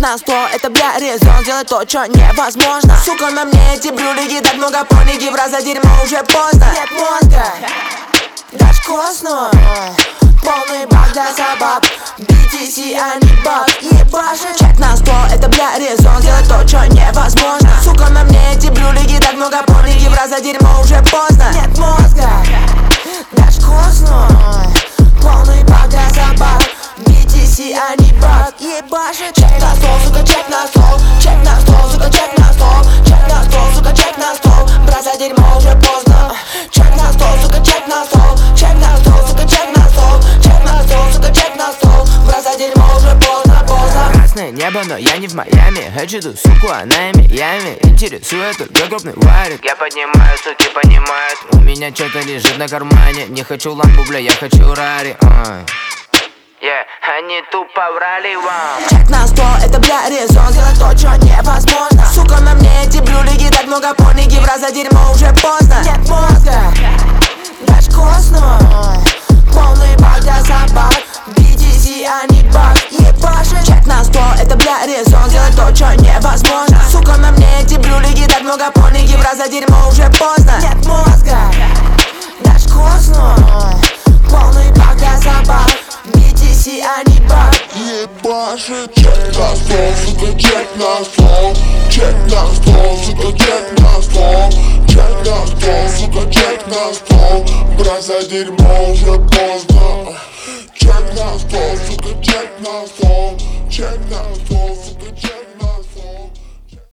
на стол, это, бля, резон. Сделать то, что невозможно. Сука, на мне эти брюлики, так много поники. В раз за дерьмо уже поздно. Нет мозга, дашь косну. Полный бак для собак. BTC, а не бак. Ебашит. Чек на стол, это, бля, резон. Сделать то, что невозможно. Сука, на мне эти брюлики, так много поники. В раз за дерьмо уже поздно. Нет мозга, дашь косну. Полный бак для собак. BTC, а не бак. Ебашит. Чек на стол, сука, чек на стол. Чек на стол, сука, чек на стол. Чек на стол, сука, чек на стол. Бросай дерьмо уже поздно. Чек на стол, сука, чек на стол. Чек на стол, сука, чек на стол. Чек на стол, сука, чек на стол. Бросай дерьмо уже поздно, поздно. Красное небо, но я не в Майами. Хочу ту суку, она ими ями. Интересует только крупный варик. Я поднимаю, суки понимают. У меня что-то лежит на кармане. Не хочу лампу, бля, я хочу рари. Они тупо врали вам. Чек на стол, это, бля, резон. Сделать то, что невозможно. Сука, на мне эти брюлики, так много поники. В раз за дерьмо уже поздно. Нет мозга, дашь косну. Полный бак для собак. BTC, а не бак. Ебашит. Чек на стол, это, бля, резон. Сделать то, что невозможно. Сука, на мне эти брюлики, так много поники. В раз за дерьмо уже поздно. Нет мозга, дашь косну. Полный бак для собак. BTC, а не бак. Ебашит. Чек на стол, сука, чек на стол. Чек на стол, сука, чек на стол. Чек на стол, сука, чек на стол. Бросай дерьмо уже поздно. Чек на стол, сука, чек на стол. Чек на стол.